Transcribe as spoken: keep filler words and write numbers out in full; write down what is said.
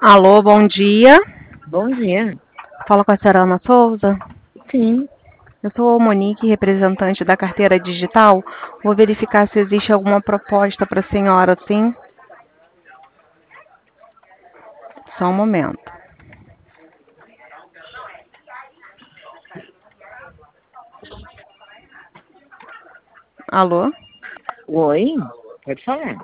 Alô, bom dia. Bom dia. Fala com a senhora Ana Souza. Sim. Eu sou a Monique, representante da carteira digital. Vou verificar se existe alguma proposta para a senhora, sim? Só um momento. Alô? Oi? Pode falar.